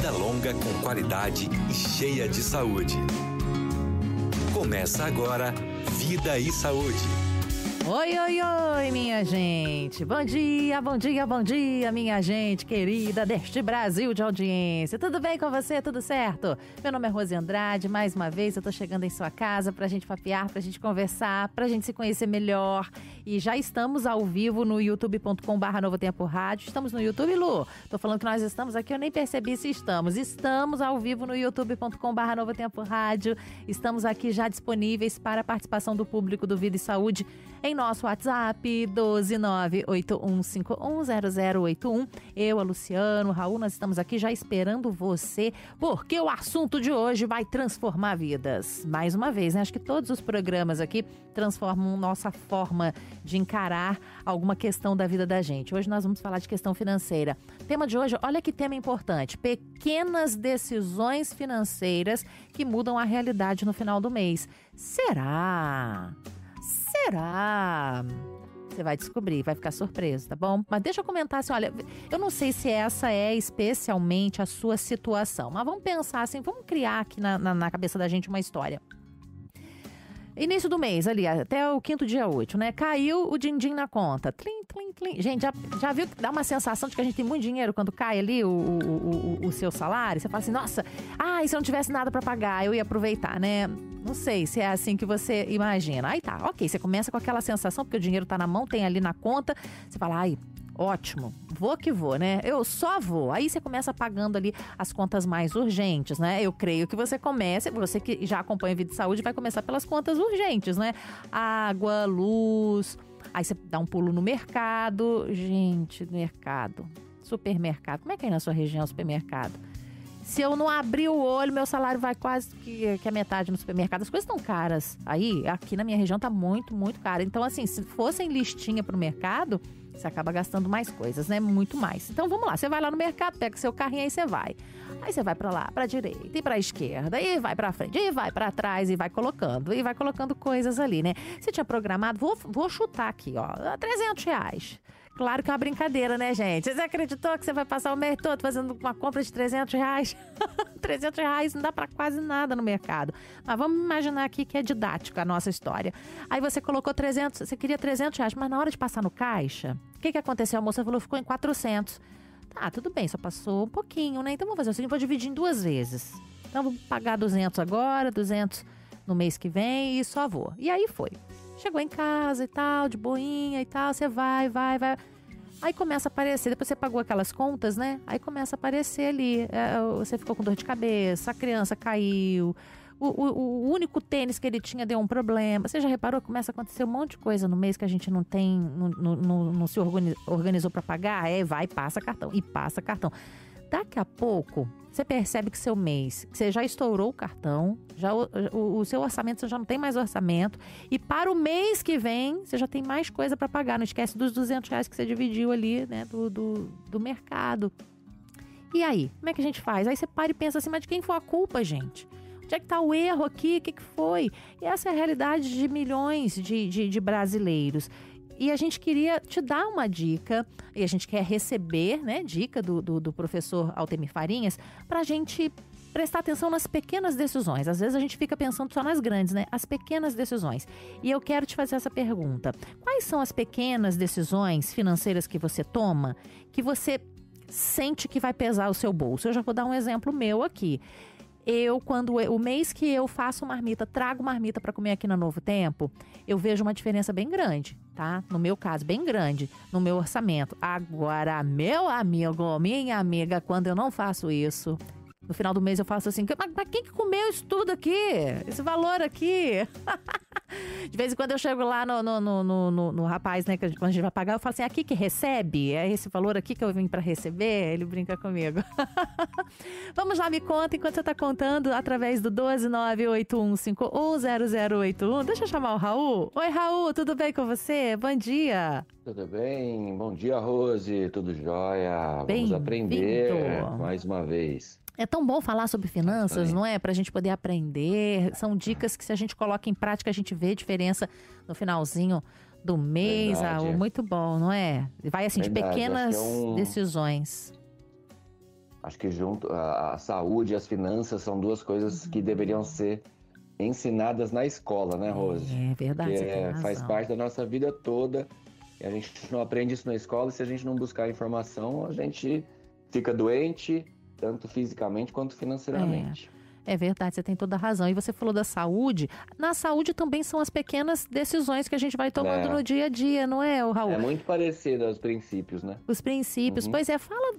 vida longa com qualidade e cheia de saúde. Começa agora Vida e Saúde. Oi, oi, oi, minha gente. Bom dia, bom dia, bom dia, minha gente querida deste Brasil de audiência. Tudo bem com você? Tudo certo? Meu nome é Rose Andrade. Mais uma vez eu tô chegando em sua casa pra gente papear, pra gente conversar, pra gente se conhecer melhor. E já estamos ao vivo no youtube.com/Novo Tempo Rádio. Estamos no YouTube, Lu? Tô falando que nós estamos aqui, eu nem percebi se estamos. Estamos ao vivo no youtube.com/Novo Tempo Rádio. Estamos aqui já disponíveis para a participação do público do Vida e Saúde em nosso WhatsApp, 12981510081. Eu, a Luciano, o Raul, nós estamos aqui já esperando você, porque o assunto de hoje vai transformar vidas. Mais uma vez, né? Acho que todos os programas aqui transformam nossa forma de encarar alguma questão da vida da gente. Hoje nós vamos falar de questão financeira. Tema de hoje, olha que tema importante. Pequenas decisões financeiras que mudam a realidade no final do mês. Será? Você vai descobrir, vai ficar surpreso, tá bom? Mas deixa eu comentar assim, olha, eu não sei se essa é especialmente a sua situação, mas vamos pensar assim, vamos criar aqui na cabeça da gente uma história. Início do mês ali, até o 5º dia útil, né? Caiu o din-din na conta. Tlim, tlim, tlim. Gente, já viu que dá uma sensação de que a gente tem muito dinheiro quando cai ali o seu salário? Você fala assim, nossa, e se eu não tivesse nada pra pagar, eu ia aproveitar, né? Não sei se é assim que você imagina. Aí tá, ok, você começa com aquela sensação, porque o dinheiro tá na mão, tem ali na conta. Você fala, ótimo, vou que vou, né? Eu só vou. Aí você começa pagando ali as contas mais urgentes, né? Eu creio que você que já acompanha Vida e Saúde, vai começar pelas contas urgentes, né? Água, luz. Aí você dá um pulo no mercado. Gente, mercado, supermercado. Como é que é aí na sua região o supermercado? Se eu não abrir o olho, meu salário vai quase que a metade no supermercado. As coisas estão caras. Aí, aqui na minha região tá muito, muito caro. Então, assim, se fossem listinha pro mercado, você acaba gastando mais coisas, né? Muito mais. Então, vamos lá. Você vai lá no mercado, pega seu carrinho, aí você vai. Aí você vai pra lá, pra direita e pra esquerda, e vai pra frente, e vai pra trás, e vai colocando coisas ali, né? Você tinha programado, vou chutar aqui, ó, R$300. Claro que é uma brincadeira, né, gente? Você acreditou que você vai passar o mês todo fazendo uma compra de R$300? R$300 não dá pra quase nada no mercado. Mas vamos imaginar aqui que é didática a nossa história. Aí você colocou 300, você queria R$300, mas na hora de passar no caixa, o que aconteceu? A moça falou, ficou em 400. Tá, tudo bem, só passou um pouquinho, né? Então vamos fazer o seguinte, vou dividir em 2 vezes. Então vou pagar 200 agora, 200 no mês que vem e só vou. E aí foi. Chegou em casa e tal, de boinha e tal, você vai. Aí começa a aparecer, depois você pagou aquelas contas, né? Aí começa a aparecer ali, você ficou com dor de cabeça, a criança caiu, o único tênis que ele tinha deu um problema. Você já reparou que começa a acontecer um monte de coisa no mês que a gente não tem, não se organizou para pagar? Vai, passa cartão, e passa cartão. Daqui a pouco, você percebe que seu mês, que você já estourou o cartão, o seu orçamento, você já não tem mais orçamento. E para o mês que vem, você já tem mais coisa para pagar. Não esquece dos R$200 que você dividiu ali, né, do mercado. E aí, como é que a gente faz? Aí você para e pensa assim, mas de quem foi a culpa, gente? Onde é que está o erro aqui? O que foi? E essa é a realidade de milhões de brasileiros. E a gente queria te dar uma dica, e a gente quer receber, né, dica do professor Altemir Farinhas, para a gente prestar atenção nas pequenas decisões. Às vezes a gente fica pensando só nas grandes, né? As pequenas decisões. E eu quero te fazer essa pergunta. Quais são as pequenas decisões financeiras que você toma, que você sente que vai pesar o seu bolso? Eu já vou dar um exemplo meu aqui. O mês que eu faço marmita, trago marmita para comer aqui na Novo Tempo, eu vejo uma diferença bem grande, tá? No meu caso, bem grande, no meu orçamento. Agora, meu amigo, minha amiga, quando eu não faço isso, no final do mês eu faço assim, mas quem que comeu isso tudo aqui? Esse valor aqui? De vez em quando eu chego lá no rapaz, né, quando a gente vai pagar, eu falo assim, aqui que recebe? É esse valor aqui que eu vim pra receber? Ele brinca comigo. Vamos lá, me conta, enquanto você tá contando, através do 12981510081. Deixa eu chamar o Raul. Oi, Raul, tudo bem com você? Bom dia. Tudo bem? Bom dia, Rose. Tudo jóia? Vamos aprender mais uma vez. É tão bom falar sobre finanças, não é? Pra gente poder aprender. São dicas que, se a gente coloca em prática, a gente vê diferença no finalzinho do mês. Muito bom, não é? Vai assim, de pequenas decisões. Acho que junto a saúde e as finanças são duas coisas que deveriam ser ensinadas na escola, né, Rose? É verdade, que você tem razão. Faz parte da nossa vida toda. E a gente não aprende isso na escola. E se a gente não buscar informação, a gente fica doente, tanto fisicamente quanto financeiramente. É verdade, você tem toda a razão. E você falou da saúde. Na saúde também são as pequenas decisões que a gente vai tomando no dia a dia, não é, Raul? É muito parecido aos princípios, né? Os princípios. Pois é, fala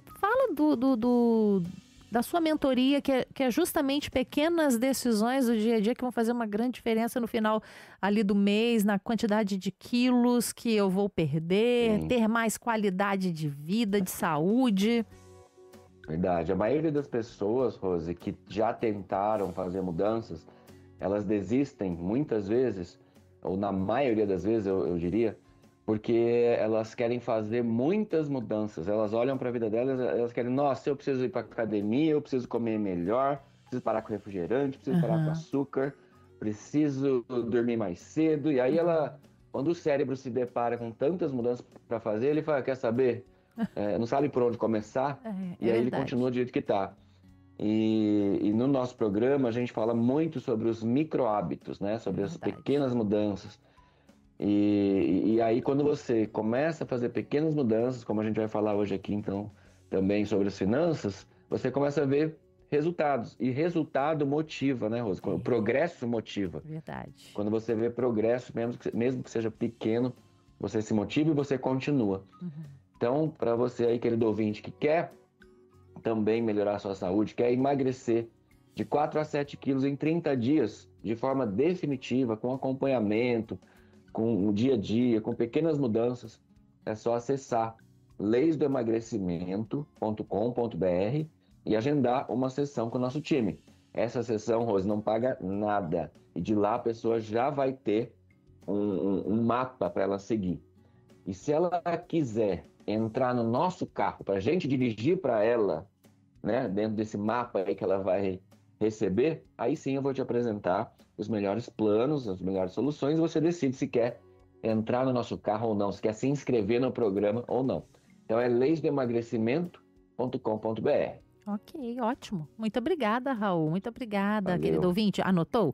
da sua mentoria, que é justamente pequenas decisões do dia a dia que vão fazer uma grande diferença no final ali do mês, na quantidade de quilos que eu vou perder, ter mais qualidade de vida, de saúde. Verdade. A maioria das pessoas, Rose, que já tentaram fazer mudanças, elas desistem muitas vezes, ou na maioria das vezes, eu diria, porque elas querem fazer muitas mudanças. Elas olham para a vida delas, elas querem, nossa, eu preciso ir para academia, eu preciso comer melhor, preciso parar com refrigerante, preciso parar com açúcar, preciso dormir mais cedo. E aí quando o cérebro se depara com tantas mudanças para fazer, ele fala, quer saber? Não sabe por onde começar, e aí ele continua do jeito que está. E no nosso programa a gente fala muito sobre os micro hábitos, né? Sobre as pequenas mudanças. E aí quando você começa a fazer pequenas mudanças, como a gente vai falar hoje aqui então também sobre as finanças, você começa a ver resultados. E resultado motiva, né, Rose? O progresso motiva. Verdade. Quando você vê progresso, mesmo que seja pequeno, você se motiva e você continua. Então, para você aí, querido ouvinte, que quer também melhorar a sua saúde, quer emagrecer de 4 a 7 quilos em 30 dias, de forma definitiva, com acompanhamento, com o dia a dia, com pequenas mudanças, é só acessar leisdoemagrecimento.com.br e agendar uma sessão com o nosso time. Essa sessão, Rose, não paga nada. E de lá a pessoa já vai ter um mapa para ela seguir. E se ela quiser entrar no nosso carro para a gente dirigir para ela, né, dentro desse mapa aí que ela vai receber, aí sim eu vou te apresentar os melhores planos, as melhores soluções, você decide se quer entrar no nosso carro ou não, se quer se inscrever no programa ou não. Então é leisdoemagrecimento.com.br. Ok, ótimo. Muito obrigada, Raul. Muito obrigada, Valeu. querido ouvinte. Anotou?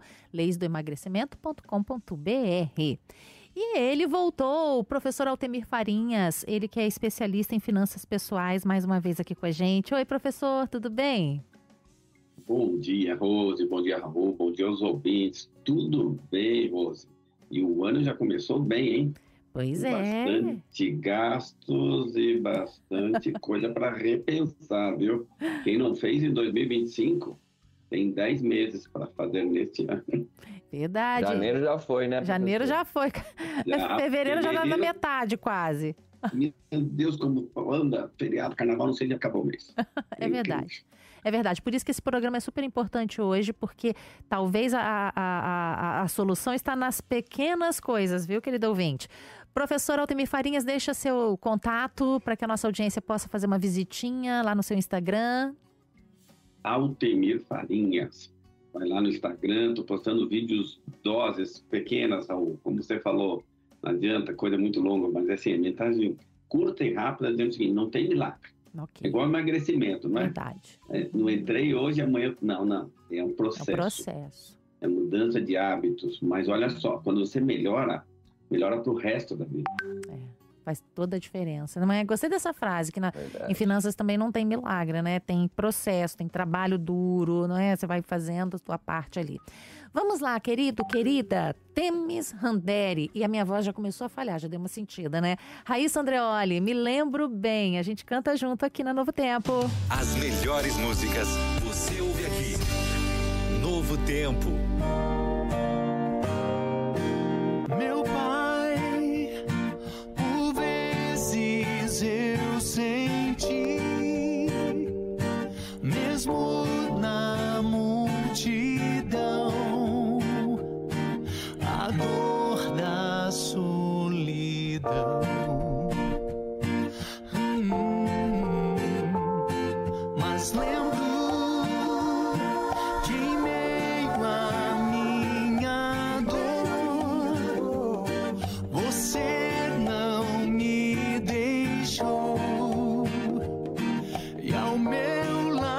leisdoemagrecimento.com.br. E ele voltou, o professor Altemir Farinhas, ele que é especialista em finanças pessoais, mais uma vez aqui com a gente. Oi, professor, tudo bem? Bom dia, Rose, bom dia, Raul, bom dia aos ouvintes. Tudo bem, Rose? E o ano já começou bem, hein? Pois Bastante gastos e bastante coisa para repensar, viu? Quem não fez em 2025... tem 10 meses para fazer neste ano. Verdade. Janeiro já foi, né? Janeiro já foi. Fevereiro já está na metade, quase. Meu Deus, como anda feriado, carnaval, não sei se acabou o mês. É verdade. É verdade. Por isso que esse programa é super importante hoje, porque talvez a solução está nas pequenas coisas, viu, querido ouvinte? Professor Altemir Farinhas, deixa seu contato para que a nossa audiência possa fazer uma visitinha lá no seu Instagram. Altemir Farinhas. Vai lá no Instagram, estou postando vídeos, doses pequenas, Raul. Como você falou, não adianta, coisa muito longa, mas assim, a mensagem curta e rápida, dizendo o seguinte, não tem milagre. Okay. É igual emagrecimento, não é? Verdade. Não entrei hoje, amanhã... Não. É um processo. É um processo. É mudança de hábitos. Mas olha só, quando você melhora para o resto da vida. Faz toda a diferença. Mas gostei dessa frase, que em finanças também não tem milagre, né? Tem processo, tem trabalho duro, não é? Você vai fazendo a sua parte ali. Vamos lá, querido, querida, Temis Randeri. E a minha voz já começou a falhar, já deu uma sentida, né? Raíssa Andreoli, me lembro bem. A gente canta junto aqui na Novo Tempo. As melhores músicas você ouve aqui. Novo Tempo. Meu pai, por vezes eu senti, mesmo na multidão, a dor da solidão. Mas lembro que em meio à minha dor, você não me deixou, e ao meu lado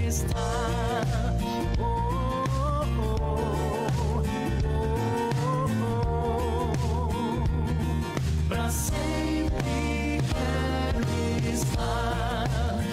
estar. Pra sempre quero estar.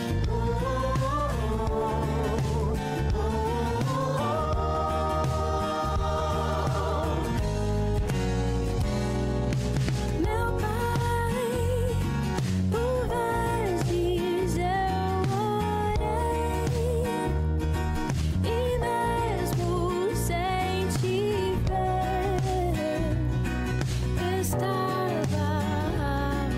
Meu pai, por vezes eu orei, e mesmo sem te ver, estava a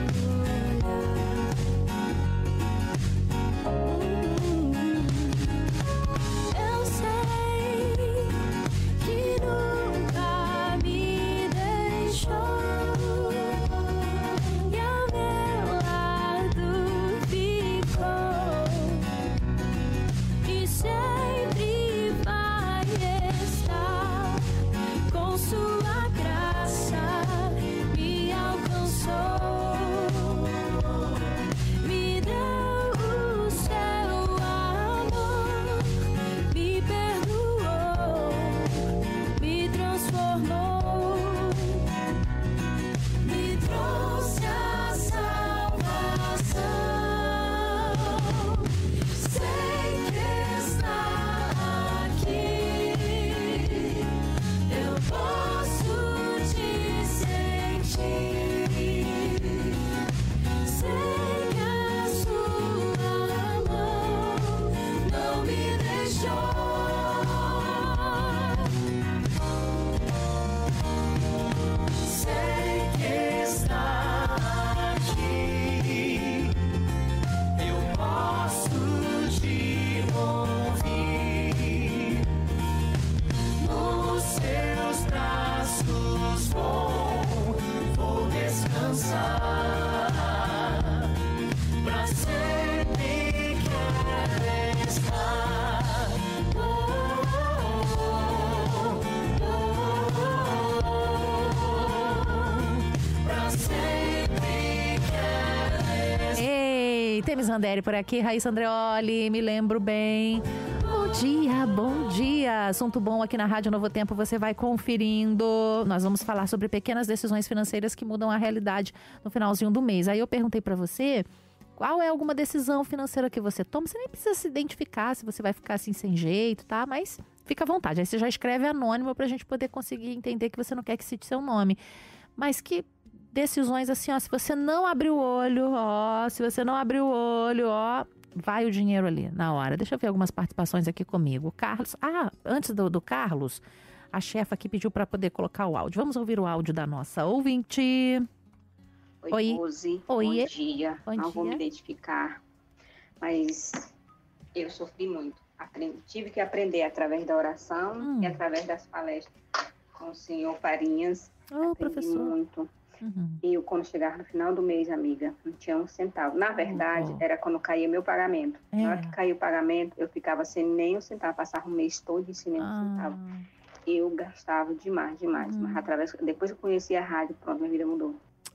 olhar. Eu sei que nunca me deixou. E ao meu lado ficou, e sempre vai estar. Com sua graça me alcançou, me deu o seu amor, me perdoou, me transformou, me trouxe a salvação. Sei que está aqui, eu posso te sentir. Sei que a sua mão não me deixou. Sei que está aqui, eu posso te ouvir. Nos seus braços vou descansar. Pra sempre quero estar. Pra sempre quero estar. Ei, Temis Randeri por aqui, Raíssa Andreoli, me lembro bem. Bom dia, bom dia. Assunto bom aqui na Rádio Novo Tempo, você vai conferindo. Nós vamos falar sobre pequenas decisões financeiras que mudam a realidade no finalzinho do mês. Aí eu perguntei pra você, qual é alguma decisão financeira que você toma? Você nem precisa se identificar se você vai ficar assim sem jeito, tá? Mas fica à vontade. Aí você já escreve anônimo pra gente poder conseguir entender que você não quer que cite seu nome. Mas que decisões assim, ó, se você não abrir o olho, ó, se você não abrir o olho, ó, vai o dinheiro ali na hora. Deixa eu ver algumas participações aqui comigo. Carlos, antes do Carlos, a chefa aqui pediu para poder colocar o áudio. Vamos ouvir o áudio da nossa ouvinte. Oi. Rose. Oi. Bom dia. Bom Não vou me dia. identificar, mas eu sofri muito. Tive que aprender através da oração e através das palestras com o senhor Farinhas. Ô, Aprendi professor. muito. Uhum. Eu, quando chegava no final do mês, amiga, não tinha um centavo. Na verdade, era quando caía meu pagamento. Na hora que caía o pagamento, eu ficava sem nem um centavo. Passava o mês todo sem nem um centavo. Eu gastava demais. Mas depois que eu conheci a rádio, pronto, minha vida mudou.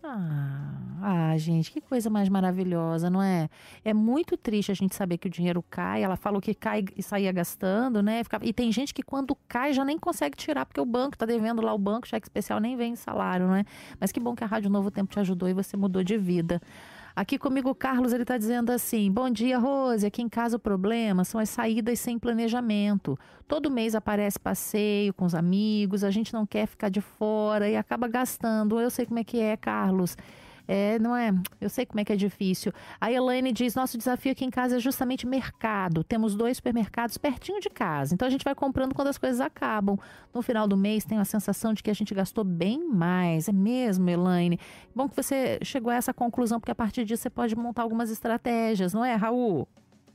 Gente, que coisa mais maravilhosa, não é? É muito triste a gente saber que o dinheiro cai. Ela falou que cai e saía gastando, né? E tem gente que quando cai já nem consegue tirar, porque o banco tá devendo lá, o banco, cheque especial nem vem em salário, né? Mas que bom que a Rádio Novo Tempo te ajudou e você mudou de vida. Aqui comigo o Carlos, ele tá dizendo assim: bom dia, Rose, aqui em casa o problema são as saídas sem planejamento. Todo mês aparece passeio com os amigos, a gente não quer ficar de fora e acaba gastando. Eu sei como é que é, Carlos. Não é? Eu sei como é que é difícil. A Elaine diz, nosso desafio aqui em casa é justamente mercado. Temos 2 supermercados pertinho de casa. Então a gente vai comprando quando as coisas acabam. No final do mês tenho a sensação de que a gente gastou bem mais. É mesmo, Elaine? Bom que você chegou a essa conclusão, porque a partir disso você pode montar algumas estratégias, não é, Raul?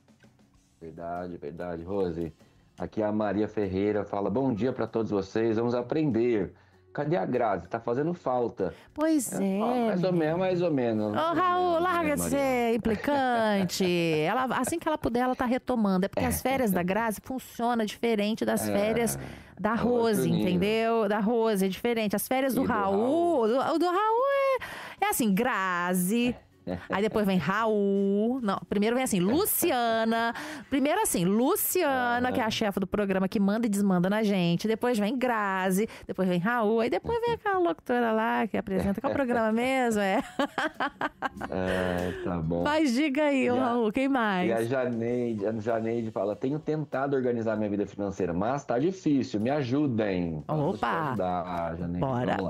Verdade, Rose. Aqui a Maria Ferreira fala, bom dia para todos vocês, vamos aprender. Cadê a Grazi? Tá fazendo falta. Pois é. Mais ou menos. Ô, Raul, larga de ser implicante. Assim que ela puder, ela tá retomando. É porque as férias da Grazi funcionam diferente das férias da Rose, entendeu? Da Rose é diferente. As férias do Raul, do Raul é assim, Grazi, Aí depois vem Raul. Não, primeiro vem assim, Luciana. Primeiro assim, Luciana, que é a chefe do programa que manda e desmanda na gente. Depois vem Grazi. Depois vem Raul. Aí depois vem aquela locutora lá que apresenta. Qual é o programa mesmo? Tá bom. Mas diga aí, Raul, quem mais? E a Janeide fala, tenho tentado organizar minha vida financeira, mas tá difícil, me ajudem. Opa! Janeide,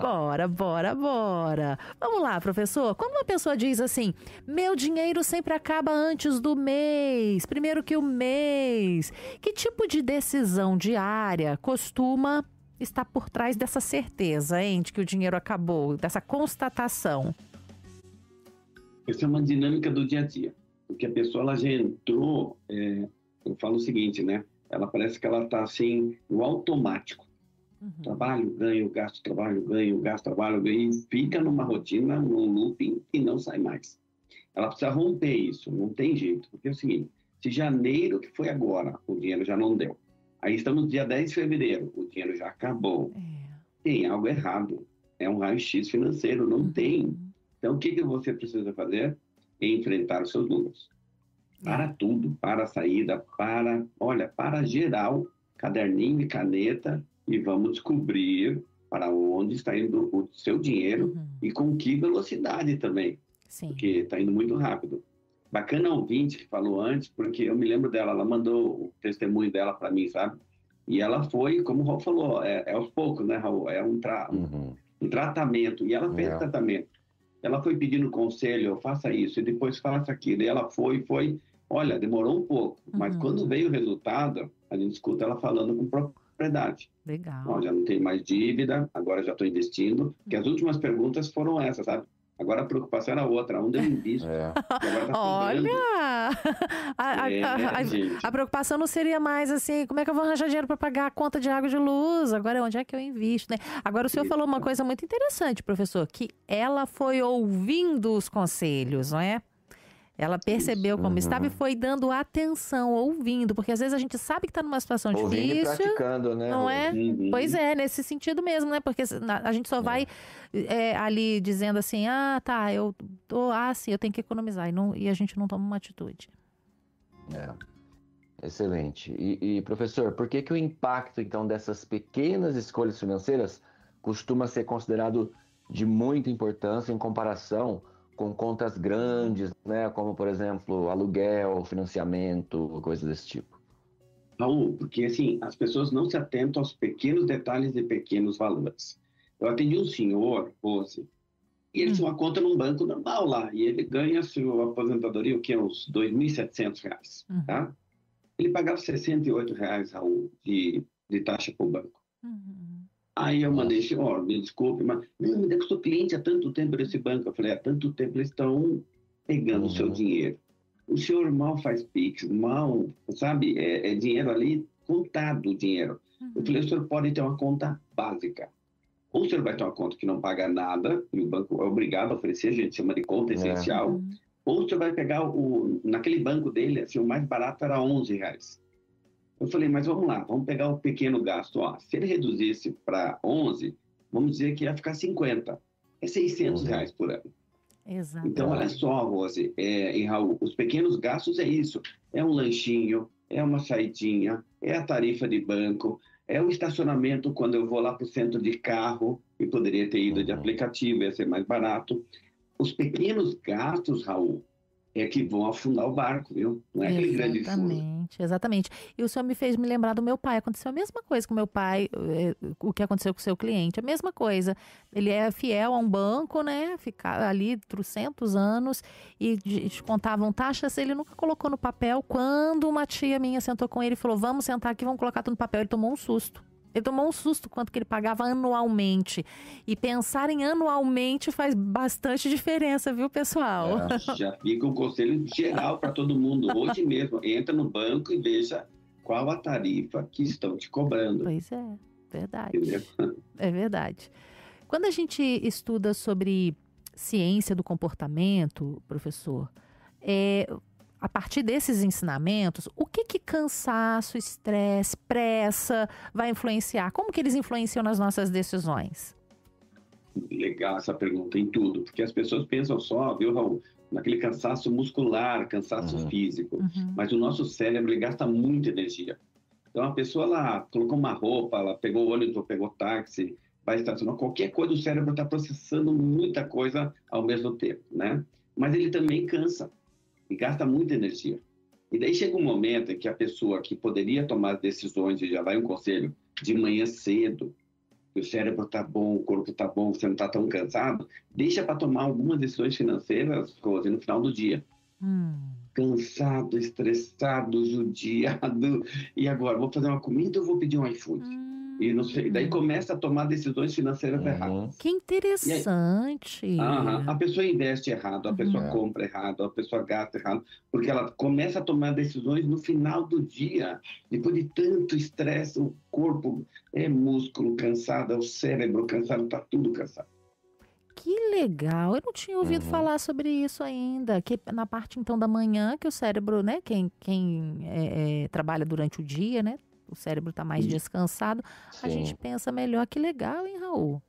Bora. Vamos lá, professor. Quando uma pessoa diz assim, meu dinheiro sempre acaba antes do mês, primeiro que o mês, que tipo de decisão diária costuma estar por trás dessa certeza, hein, de que o dinheiro acabou, dessa constatação? Essa é uma dinâmica do dia a dia, porque a pessoa ela já entrou, eu falo o seguinte, né? Ela parece que ela está assim, no automático. Trabalho, ganho, gasto, trabalho, ganho, gasto, trabalho, ganho, e fica numa rotina, num looping e não sai mais. Ela precisa romper isso, não tem jeito, porque é o seguinte, se janeiro, que foi agora, o dinheiro já não deu, aí estamos no dia 10 de fevereiro, o dinheiro já acabou, tem algo errado, é um raio-x financeiro, não tem. Então, o que você precisa fazer? Enfrentar os seus números. Para tudo, para a saída, para geral, caderninho e caneta, e vamos descobrir para onde está indo o seu dinheiro e com que velocidade também. Sim. Porque está indo muito rápido. Bacana ouvinte que falou antes, porque eu me lembro dela, ela mandou o testemunho dela para mim, sabe? E ela foi, como o Raul falou, aos poucos, né, Raul? É um tratamento, e ela fez tratamento. Ela foi pedindo conselho, faça isso, e depois faça aquilo. E ela foi, olha, demorou um pouco, mas quando veio o resultado, a gente escuta ela falando com propriedade. Legal. Ó, já não tem mais dívida, agora já estou investindo. Porque as últimas perguntas foram essas, sabe? Agora a preocupação era outra, onde eu invisto? Agora tá olha! A preocupação não seria mais assim, como é que eu vou arranjar dinheiro para pagar a conta de água e de luz? Agora, onde é que eu invisto, né? Agora, o senhor falou uma coisa muito interessante, professor, que ela foi ouvindo os conselhos, não é? Ela percebeu como estava e foi dando atenção, ouvindo, porque às vezes a gente sabe que está numa situação difícil. E praticando, né? Não é? Pois é, nesse sentido mesmo, né? Porque a gente só vai ali dizendo assim, eu tenho que economizar, e a gente não toma uma atitude. Excelente. E professor, por que o impacto, então, dessas pequenas escolhas financeiras costuma ser considerado de muita importância em comparação com contas grandes, né? Como, por exemplo, aluguel, financiamento, coisas desse tipo? Raul, porque assim, as pessoas não se atentam aos pequenos detalhes e pequenos valores. Eu atendi um senhor, e ele tinha uma conta num banco normal lá, e ele ganha a sua aposentadoria, o que é uns R$2.700, tá? Ele pagava R$68, Raul, de taxa para o banco. Aí eu mandei, senhor, me desculpe, mas não, eu sou cliente há tanto tempo desse banco. Eu falei, há tanto tempo eles estão pegando o seu dinheiro. O senhor mal faz Pix, sabe? É dinheiro ali, contado o dinheiro. Eu falei, o senhor pode ter uma conta básica. Ou o senhor vai ter uma conta que não paga nada, e o banco é obrigado a oferecer, a gente chama de conta essencial. Ou o senhor vai pegar, naquele banco dele, assim, o mais barato era R$11. Eu falei, mas vamos lá, vamos pegar o pequeno gasto. Se ele reduzisse para 11, vamos dizer que ia ficar 50. É R$600 por ano. Exato. Então, olha só, Rose, e Raul, os pequenos gastos é isso. É um lanchinho, é uma saidinha, é a tarifa de banco, é o estacionamento quando eu vou lá para o centro de carro, e poderia ter ido de aplicativo, ia ser mais barato. Os pequenos gastos, Raul, é que vão afundar o barco, viu? Não é aquele grande fundo. Exatamente. E o senhor me fez me lembrar do meu pai. Aconteceu a mesma coisa com meu pai, o que aconteceu com o seu cliente. A mesma coisa. Ele é fiel a um banco, né? Ficar ali 300 anos e descontavam taxas. Ele nunca colocou no papel. Quando uma tia minha sentou com ele e falou, vamos sentar aqui, vamos colocar tudo no papel, ele tomou um susto. Ele tomou um susto quanto que ele pagava anualmente. E pensar em anualmente faz bastante diferença, viu, pessoal? Já fica um conselho geral para todo mundo. Hoje mesmo, entra no banco e veja qual a tarifa que estão te cobrando. Pois é, verdade. Entendeu? É verdade. Quando a gente estuda sobre ciência do comportamento, professor, a partir desses ensinamentos, o que cansaço, estresse, pressa vai influenciar? Como que eles influenciam nas nossas decisões? Legal essa pergunta em tudo, porque as pessoas pensam só, viu, Raul, naquele cansaço muscular, cansaço físico. Mas o nosso cérebro, ele gasta muita energia. Então, a pessoa, ela colocou uma roupa, ela pegou o ônibus ou pegou táxi, vai estacionar, qualquer coisa, o cérebro está processando muita coisa ao mesmo tempo, né? Mas ele também cansa e gasta muita energia. E daí chega um momento em que a pessoa que poderia tomar decisões, e já vai um conselho, de manhã cedo, que o cérebro está bom, o corpo está bom, você não está tão cansado, deixa para tomar algumas decisões financeiras, Rose, no final do dia. Cansado, estressado, judiado, e agora, vou fazer uma comida ou vou pedir um iFood? E não sei, daí começa a tomar decisões financeiras erradas. Que interessante. Aí, a pessoa investe errado, a pessoa compra errado, a pessoa gasta errado, porque ela começa a tomar decisões no final do dia. Depois de tanto estresse, o corpo é músculo cansado, o cérebro cansado, está tudo cansado. Que legal, eu não tinha ouvido falar sobre isso ainda, que na parte então da manhã que o cérebro, né, quem trabalha durante o dia, né, o cérebro está mais descansado, a gente pensa melhor. Que legal, hein, Raul?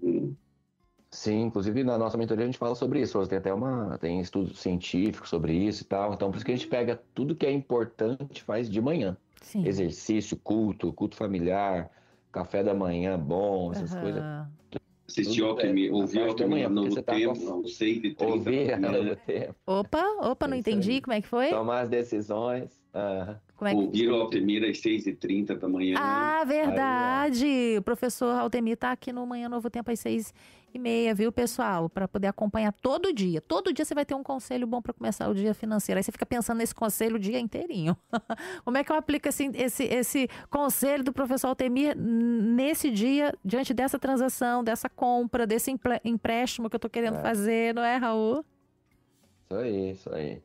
Sim, inclusive na nossa mentoria a gente fala sobre isso, tem até tem estudos científicos sobre isso e tal, então por isso que a gente pega tudo que é importante, faz de manhã. Sim. Exercício, culto familiar, café da manhã bom, essas coisas. Assistir ouvir Alckmin Novo Tempo, aos 6h30. Ouvir Novo Tempo. Opa, não entendi, como é que foi? Tomar as decisões. Ouvir o Altemir às 6h30 da manhã. Ah, verdade! O professor Altemir está aqui no Manhã Novo Tempo às 6h30, viu, pessoal? Para poder acompanhar todo dia. Todo dia você vai ter um conselho bom para começar o dia financeiro. Aí você fica pensando nesse conselho o dia inteirinho. Como é que eu aplico esse conselho do professor Altemir nesse dia, diante dessa transação, dessa compra, desse empréstimo que eu estou querendo fazer, não é, Raul? Isso aí.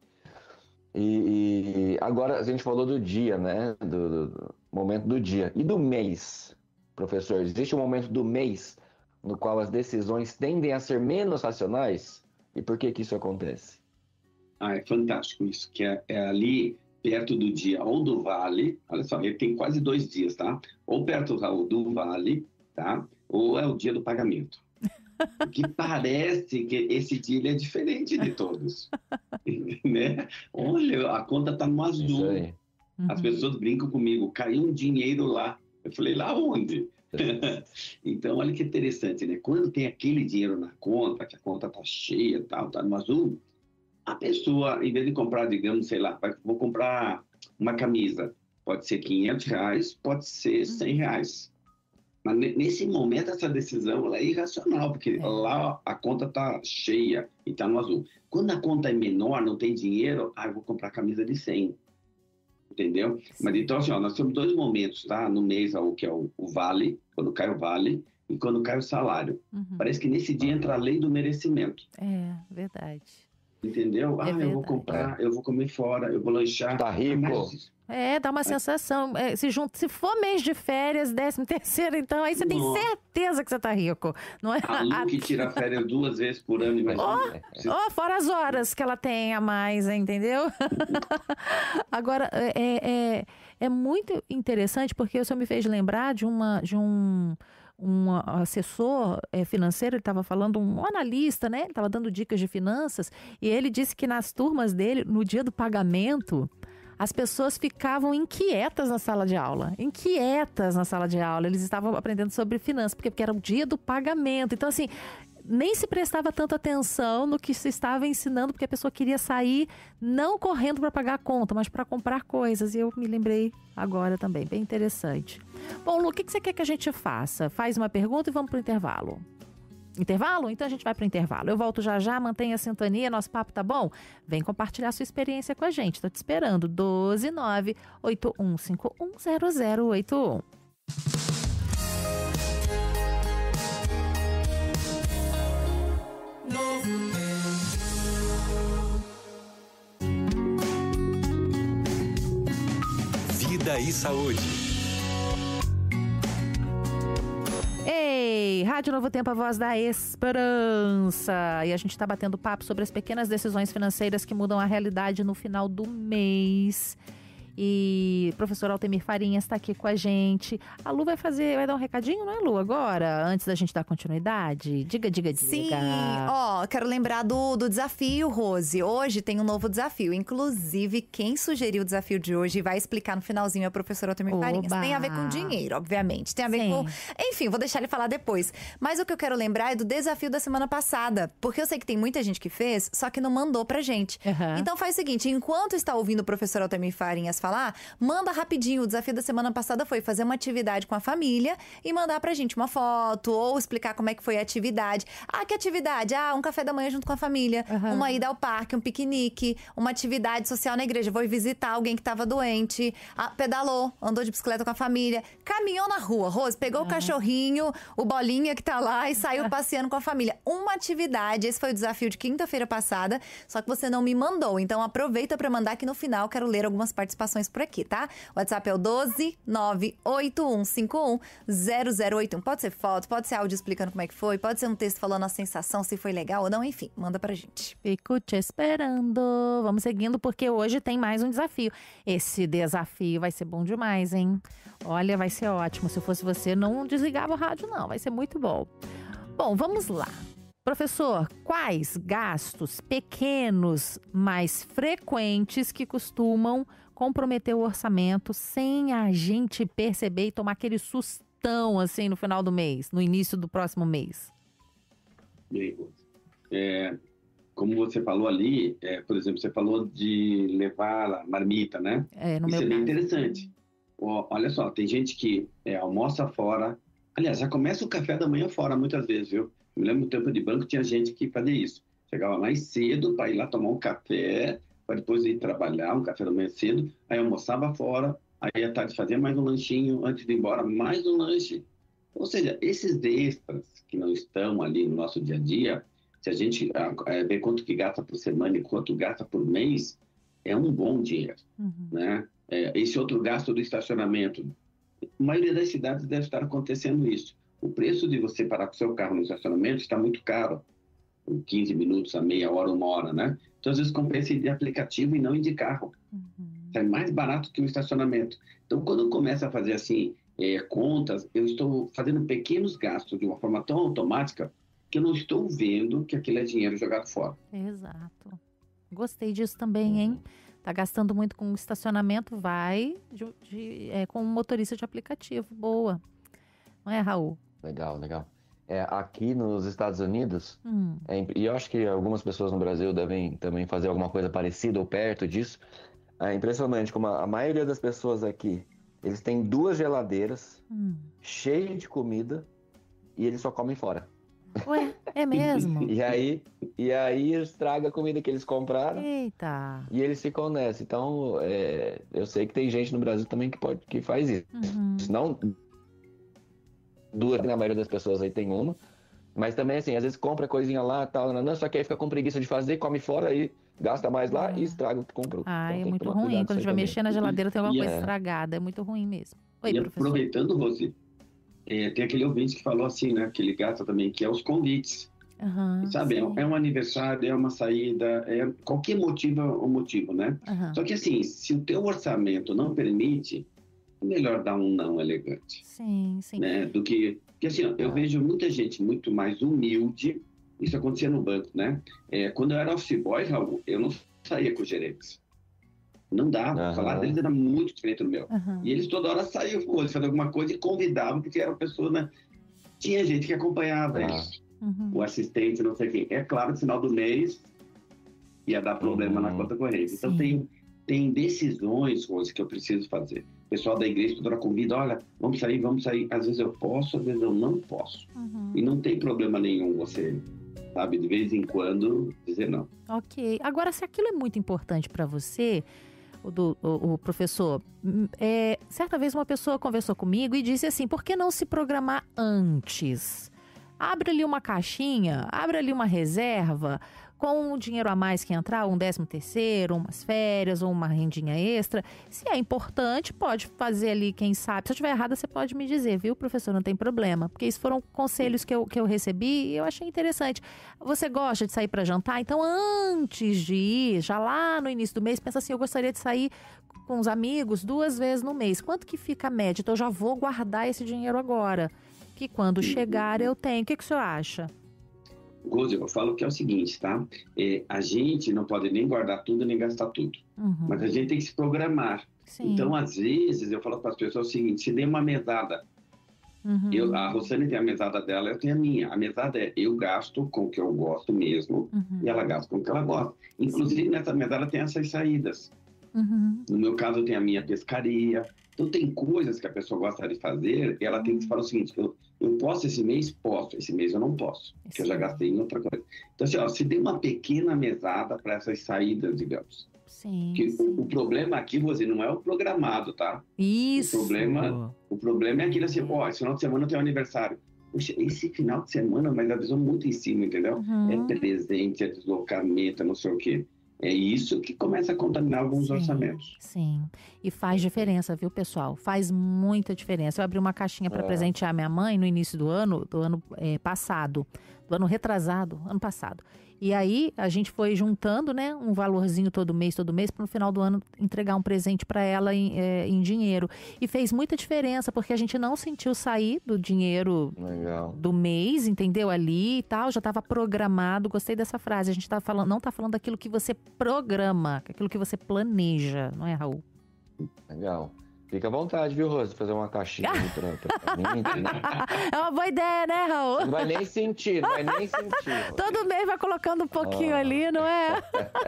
E agora a gente falou do dia, né? Do momento do dia. E do mês, professor? Existe um momento do mês no qual as decisões tendem a ser menos racionais? E por que isso acontece? É fantástico isso, que é ali perto do dia ou do vale, olha só, ele tem quase 2 dias, tá? Ou perto, Raul, do vale, tá? Ou é o dia do pagamento. Que parece que esse dia ele é diferente de todos, né? Olha, a conta está no azul. As pessoas brincam comigo, caiu um dinheiro lá. Eu falei, lá onde? Então, olha que interessante, né? Quando tem aquele dinheiro na conta, que a conta está cheia, tal, tá no azul, a pessoa, em vez de comprar, digamos, sei lá, vou comprar uma camisa, pode ser R$500, pode ser R$100. Mas nesse momento, essa decisão ela é irracional, porque lá a conta está cheia e está no azul. Quando a conta é menor, não tem dinheiro, eu vou comprar camisa de 100. Entendeu? Mas então, assim, nós temos 2 momentos, tá? No mês, que é o vale, quando cai o vale, e quando cai o salário. Parece que nesse dia entra a lei do merecimento. É, verdade. Entendeu? Eu vou comprar, eu vou comer fora, eu vou lanchar. Tá rico. Dá uma sensação. Se for mês de férias, 13º, então, aí você tem certeza que você tá rico. Não é? A Lu que tira férias 2 vezes por ano. Fora as horas que ela tem a mais, entendeu? Agora, é muito interessante, porque o senhor me fez lembrar de um assessor financeiro, ele estava falando, um analista, né? Ele estava dando dicas de finanças, e ele disse que nas turmas dele, no dia do pagamento, as pessoas ficavam inquietas na sala de aula. Eles estavam aprendendo sobre finanças, porque era o dia do pagamento. Então, assim, nem se prestava tanta atenção no que se estava ensinando, porque a pessoa queria sair não correndo para pagar a conta, mas para comprar coisas. E eu me lembrei agora também, bem interessante. Bom, Lu, o que você quer que a gente faça? Faz uma pergunta e vamos para o intervalo. Intervalo? Então a gente vai para o intervalo. Eu volto já, mantenha a sintonia, nosso papo tá bom? Vem compartilhar sua experiência com a gente. Tô te esperando. 12981510081. Vida e Saúde. Ei, Rádio Novo Tempo, a voz da esperança. E a gente está batendo papo sobre as pequenas decisões financeiras que mudam a realidade no final do mês. E o professor Altemir Farinhas está aqui com a gente. A Lu vai dar um recadinho, não é, Lu, agora? Antes da gente dar continuidade? Diga. Sim, quero lembrar do desafio, Rose. Hoje tem um novo desafio. Inclusive, quem sugeriu o desafio de hoje vai explicar no finalzinho é o professor Altemir Farinhas. Tem a ver com dinheiro, obviamente. Tem a ver com... Enfim, vou deixar ele falar depois. Mas o que eu quero lembrar é do desafio da semana passada. Porque eu sei que tem muita gente que fez, só que não mandou pra gente. Então faz o seguinte, enquanto está ouvindo o professor Altemir Farinhas falar, manda rapidinho. O desafio da semana passada foi fazer uma atividade com a família e mandar pra gente uma foto ou explicar como é que foi a atividade. Que atividade? Um café da manhã junto com a família, uma ida ao parque, um piquenique, uma atividade social na igreja. Vou visitar alguém que estava doente, pedalou, andou de bicicleta com a família, caminhou na rua, Rose, pegou o cachorrinho, o Bolinha que tá lá e saiu passeando com a família. Uma atividade, esse foi o desafio de quinta-feira passada, só que você não me mandou, então aproveita para mandar que no final quero ler algumas participações por aqui, tá? O WhatsApp é o 12981510081. Pode ser foto, pode ser áudio explicando como é que foi, pode ser um texto falando a sensação, se foi legal ou não, enfim, manda pra gente. Fico te esperando. Vamos seguindo, porque hoje tem mais um desafio. Esse desafio vai ser bom demais, hein? Olha, vai ser ótimo. Se eu fosse você, não desligava o rádio, não. Vai ser muito bom. Bom, vamos lá. Professor, quais gastos pequenos, mais frequentes, que costumam comprometer o orçamento sem a gente perceber e tomar aquele sustão, assim, no final do mês, no início do próximo mês? Bem, como você falou ali, por exemplo, você falou de levar a marmita, né? Isso é bem interessante. Olha só, tem gente que almoça fora. Aliás, já começa o café da manhã fora muitas vezes, viu? Eu me lembro do tempo de banco, tinha gente que fazia isso. Chegava mais cedo para ir lá tomar um café, para depois ir trabalhar, um café da manhã cedo. Aí almoçava fora, aí à tarde fazia mais um lanchinho, antes de ir embora mais um lanche. Ou seja, esses extras que não estão ali no nosso dia a dia, se a gente ver quanto que gasta por semana e quanto gasta por mês, é um bom dinheiro, né? Esse outro gasto do estacionamento, a maioria das cidades deve estar acontecendo isso. O preço de você parar com o seu carro no estacionamento está muito caro, 15 minutos, a meia hora, 1 hora, né? Então, às vezes, compensa ir de aplicativo e não ir de carro. É mais barato que o estacionamento. Então, quando começa a fazer assim, contas, eu estou fazendo pequenos gastos de uma forma tão automática que eu não estou vendo que aquilo é dinheiro jogado fora. Exato. Gostei disso também, hein? Tá gastando muito com estacionamento, vai com um motorista de aplicativo. Boa. Não é, Raul? Legal. Aqui nos Estados Unidos, e eu acho que algumas pessoas no Brasil devem também fazer alguma coisa parecida ou perto disso. É impressionante como a maioria das pessoas aqui, eles têm 2 geladeiras cheias de comida e eles só comem fora. Ué, é mesmo? E aí estraga a comida que eles compraram. Eita! E eles ficam nessa. Então, eu sei que tem gente no Brasil também que faz isso. Não 2, na maioria das pessoas aí tem uma. Mas também, assim, às vezes compra coisinha lá e tal, só que aí fica com preguiça de fazer, come fora e gasta mais lá e estraga o que comprou. É muito ruim. Quando a gente vai mexer na geladeira, tem alguma coisa estragada. É muito ruim mesmo. Oi, professor. Aproveitando, Rose, tem aquele ouvinte que falou assim, né, que ele gasta também, que é os convites. Sabe, é um aniversário, é uma saída, qualquer motivo é um motivo, né? Só que assim, se o teu orçamento não permite, é melhor dar um não elegante. Sim. Né? Porque assim, eu vejo muita gente muito mais humilde, isso acontecia no banco, né? Quando eu era office boy, Raul, eu não saía com os gerentes. Não dava, o salário deles era muito diferente do meu. E eles toda hora saíam, faziam alguma coisa e convidavam, porque era uma pessoa, né? Tinha gente que acompanhava eles. O assistente, não sei quem. É claro, no final do mês ia dar problema na conta corrente. Então tem decisões, Rose, que eu preciso fazer. O pessoal da igreja toda hora convida, olha, vamos sair. Às vezes eu posso, às vezes eu não posso. E não tem problema nenhum você, sabe, de vez em quando dizer não. Ok. Agora, se aquilo é muito importante para você, o professor, certa vez uma pessoa conversou comigo e disse assim, por que não se programar antes? Abre ali uma caixinha, abre ali uma reserva, com um dinheiro a mais que entrar, um 13º, umas férias ou uma rendinha extra. Se é importante, pode fazer ali, quem sabe. Se eu estiver errada, você pode me dizer, viu, professor? Não tem problema. Porque isso foram conselhos que eu recebi e eu achei interessante. Você gosta de sair para jantar? Então, antes de ir, já lá no início do mês, pensa assim, eu gostaria de sair com os amigos 2 vezes no mês. Quanto que fica a média? Então eu já vou guardar esse dinheiro agora, que quando chegar eu tenho. O que o senhor acha? Rose, eu falo que é o seguinte, tá? A gente não pode nem guardar tudo, nem gastar tudo. Mas a gente tem que se programar. Sim. Então, às vezes, eu falo para as pessoas o seguinte, se dê uma mesada. A Rosane tem a mesada dela, eu tenho a minha. A mesada eu gasto com o que eu gosto mesmo, e ela gasta com o que ela gosta. Inclusive, nessa mesada tem essas saídas. No meu caso, eu tenho a minha pescaria. Então, tem coisas que a pessoa gosta de fazer, e ela tem que falar o seguinte, eu posso esse mês? Posso. Esse mês eu não posso, porque eu já gastei em outra coisa. Então, assim, ó, se dê uma pequena mesada para essas saídas, digamos. Sim, O problema aqui, Rose, não é o programado, tá? Isso. O problema é aquilo assim, esse final de semana tem um aniversário. Puxa, esse final de semana, mas avisou muito em cima, entendeu? É presente, é deslocamento, não sei o quê. É isso que começa a contaminar alguns orçamentos. Sim, e faz diferença, viu, pessoal? Faz muita diferença. Eu abri uma caixinha para presentear minha mãe no início do ano passado, do ano retrasado, ano passado. E aí a gente foi juntando, né, um valorzinho todo mês, para no final do ano entregar um presente para ela em dinheiro. E fez muita diferença, porque a gente não sentiu sair do dinheiro do mês, entendeu? Ali e tal, já estava programado. Gostei dessa frase. A gente não está falando daquilo que você programa, aquilo que você planeja, não é, Raul? Legal. Fica à vontade, viu, Rose? Fazer uma caixinha pra mim, né? É uma boa ideia, né, Raul? Não vai nem sentir, Rose. Todo mês vai colocando um pouquinho ali, não é?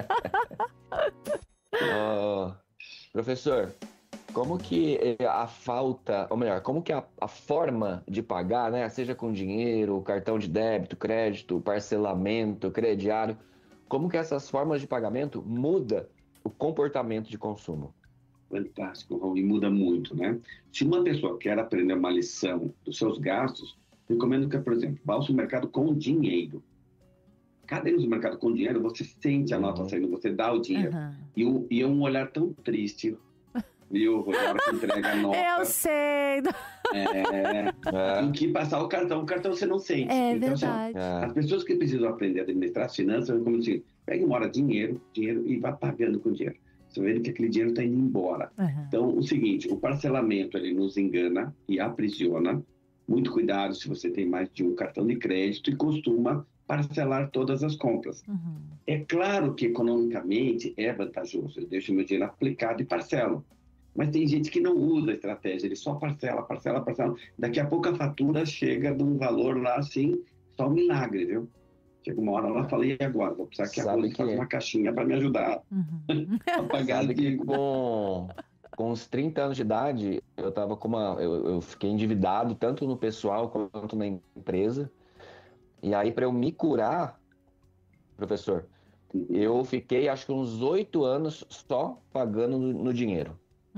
Professor, como que a falta, ou melhor, como que a forma de pagar, né? Seja com dinheiro, cartão de débito, crédito, parcelamento, crediário, como que essas formas de pagamento muda o comportamento de consumo? Fantástico, Raul, e muda muito, né? Se uma pessoa quer aprender uma lição dos seus gastos, recomendo que, por exemplo, vá ao supermercado com dinheiro. Cada vez no mercado com dinheiro, você sente a nota saindo, você dá o dinheiro. E é um olhar tão triste, viu? Na hora que entrega a nota. Eu sei! Do que passar o cartão. O cartão você não sente. Então, verdade. As pessoas que precisam aprender a administrar as finanças, eu como assim, pegue uma hora dinheiro e vá pagando com dinheiro. Você vê que aquele dinheiro está indo embora. Então, o seguinte, o parcelamento, ele nos engana e aprisiona. Muito cuidado se você tem mais de um cartão de crédito e costuma parcelar todas as compras. É claro que, economicamente, é vantajoso. Eu deixo meu dinheiro aplicado e parcelo. Mas tem gente que não usa a estratégia. Ele só parcela. Daqui a pouco a fatura chega de um valor lá, assim, só um milagre, viu? Chega uma hora lá, falei, e agora? Vou precisar que a Rose faça uma caixinha para me ajudar a pagar. Sabe que com uns 30 anos de idade, eu tava eu fiquei endividado, tanto no pessoal quanto na empresa. E aí, para eu me curar, professor, eu fiquei, acho que uns 8 anos só pagando no dinheiro.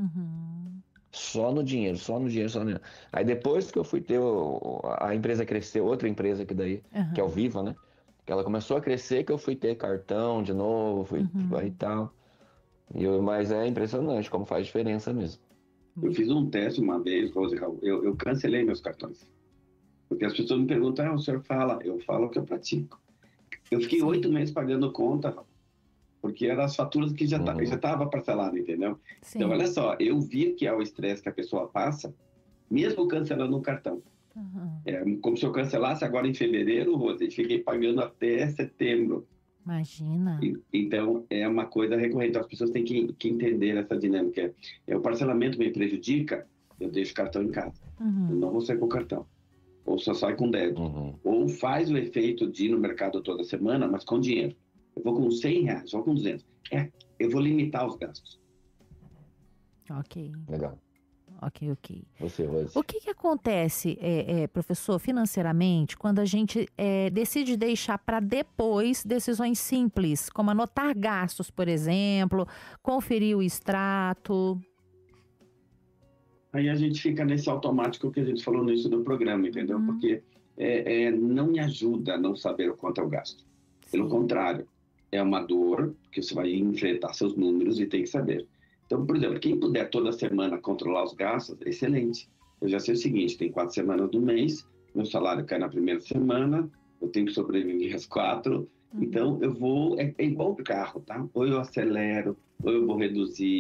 Só no dinheiro. Aí depois que eu fui ter, a empresa cresceu, outra empresa que daí, que é o Viva, né? Que ela começou a crescer, que eu fui ter cartão de novo, fui e tal. Mas é impressionante como faz diferença mesmo. Eu fiz um teste uma vez, Rose, eu cancelei meus cartões. Porque as pessoas me perguntam, o senhor fala? Eu falo o que eu pratico. Eu fiquei 8 meses pagando conta, porque eram as faturas que já estava parcelado, entendeu? Sim. Então, olha só, eu vi que é o estresse que a pessoa passa, mesmo cancelando um cartão. É como se eu cancelasse agora em fevereiro, Rose, e fiquei pagando até setembro. Imagina. Então, é uma coisa recorrente. As pessoas têm que entender essa dinâmica. O parcelamento me prejudica, eu deixo o cartão em casa. Eu não vou sair com o cartão. Ou só sai com débito. Ou faz o efeito de ir no mercado toda semana, mas com dinheiro. Eu vou com R$100, vou com 200. Eu vou limitar os gastos. Ok. Legal. Ok. Você. O que acontece, professor, financeiramente, quando a gente decide deixar para depois decisões simples, como anotar gastos, por exemplo, conferir o extrato? Aí a gente fica nesse automático que a gente falou no início do programa, entendeu? Porque não me ajuda a não saber o quanto eu gasto. Pelo contrário, é uma dor que você vai enfrentar seus números e tem que saber. Então, por exemplo, quem puder toda semana controlar os gastos, excelente. Eu já sei o seguinte, tem 4 semanas do mês, meu salário cai na primeira semana, eu tenho que sobreviver às 4, então eu vou... É igual o carro, tá? Ou eu acelero, ou eu vou reduzir,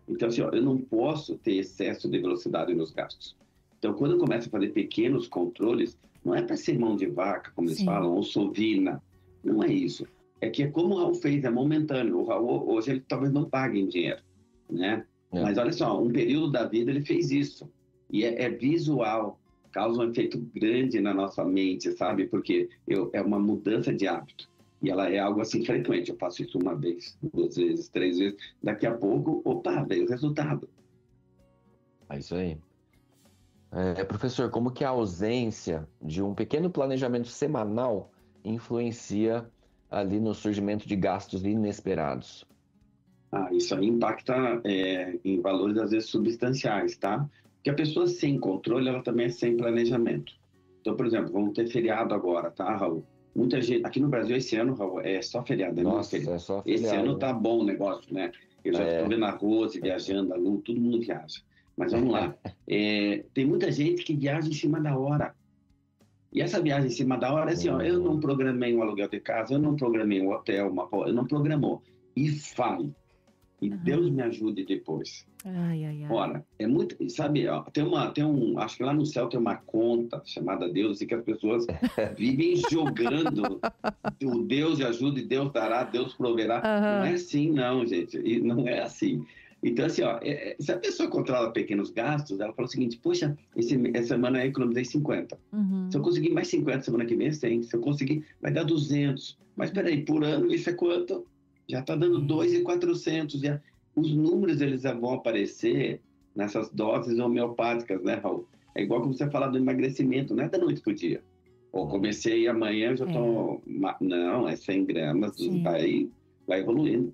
Então, assim, ó, eu não posso ter excesso de velocidade nos gastos. Então, quando eu começo a fazer pequenos controles, não é para ser mão de vaca, como eles falam, ou sovina. Não é isso. É que como o Raul fez, é momentâneo. O Raul, hoje, ele talvez não pague em dinheiro, né? Mas olha só, um período da vida ele fez isso. E é visual, causa um efeito grande na nossa mente, sabe? Porque é uma mudança de hábito. E ela é algo assim frequente. Eu faço isso uma vez, 2 vezes, 3 vezes. Daqui a pouco, opa, veio o resultado. É isso aí. Professor, como que a ausência de um pequeno planejamento semanal influencia ali no surgimento de gastos inesperados? Isso aí impacta em valores, às vezes, substanciais, tá? Porque a pessoa sem controle, ela também é sem planejamento. Então, por exemplo, vamos ter feriado agora, tá, Raul? Muita gente... Aqui no Brasil, esse ano, Raul, é só feriado. Nossa, é só feriado. Esse ano tá bom o negócio, né? Eu já estou vendo a Rose viajando, a Lu, todo mundo viaja. Mas vamos lá. Tem muita gente que viaja em cima da hora. E essa viagem em cima da hora é assim, ó, eu não programei um aluguel de casa, eu não programei um hotel, eu não programou. E fale. E Deus me ajude depois. Ora, é muito... Sabe, ó, acho que lá no céu tem uma conta chamada Deus, e que as pessoas vivem jogando o Deus ajude, Deus dará, Deus proverá. Não é assim, não, gente. E não é assim. Então, assim, ó, se a pessoa controla pequenos gastos, ela fala o seguinte, poxa, essa semana eu economizei 50. Se eu conseguir mais 50 semana que vem, 100. Se eu conseguir, vai dar 200. Mas peraí, por ano isso é quanto? Já está dando 2.400. Os números, eles vão aparecer nessas doses homeopáticas, né, Raul? É igual como você fala do emagrecimento, não é da noite pro dia. Ou comecei amanhã, já estou... Não, é 100 gramas, vai evoluindo.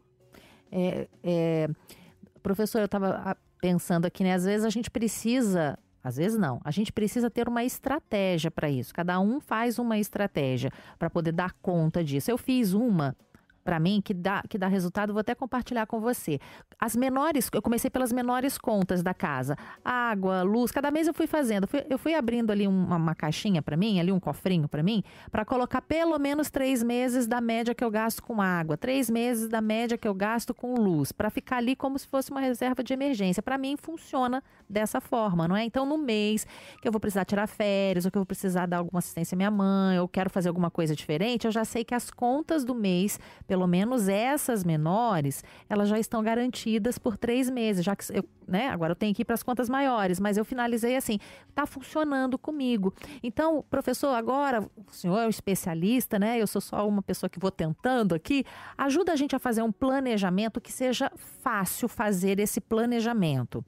Professor, eu estava pensando aqui, né? Às vezes a gente precisa... Às vezes não. A gente precisa ter uma estratégia para isso. Cada um faz uma estratégia para poder dar conta disso. Eu fiz uma... para mim, que dá resultado, vou até compartilhar com você. Eu comecei pelas menores contas da casa. Água, luz, cada mês eu fui fazendo. Eu fui abrindo ali uma caixinha para mim, ali um cofrinho para mim, para colocar pelo menos 3 meses da média que eu gasto com água, 3 meses da média que eu gasto com luz, para ficar ali como se fosse uma reserva de emergência. Para mim, funciona dessa forma, não é? Então, no mês que eu vou precisar tirar férias, ou que eu vou precisar dar alguma assistência à minha mãe, ou quero fazer alguma coisa diferente, eu já sei que as contas do mês, pelo menos essas menores, elas já estão garantidas por 3 meses, já que agora eu tenho que ir para as contas maiores, mas eu finalizei assim, está funcionando comigo. Então, professor, agora o senhor é um especialista, né? Eu sou só uma pessoa que vou tentando aqui, ajuda a gente a fazer um planejamento que seja fácil fazer esse planejamento.